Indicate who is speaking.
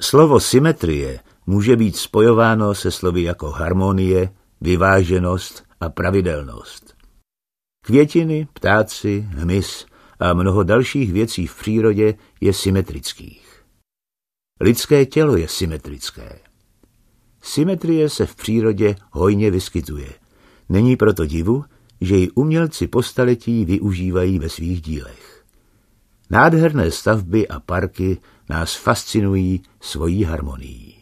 Speaker 1: Slovo symetrie může být spojováno se slovy jako harmonie, vyváženost a pravidelnost. Květiny, ptáci, hmyz a mnoho dalších věcí v přírodě je symetrických. Lidské tělo je symetrické. Symetrie se v přírodě hojně vyskytuje. Není proto divu, že ji umělci po staletí využívají ve svých dílech. Nádherné stavby a parky nás fascinují svojí harmonií.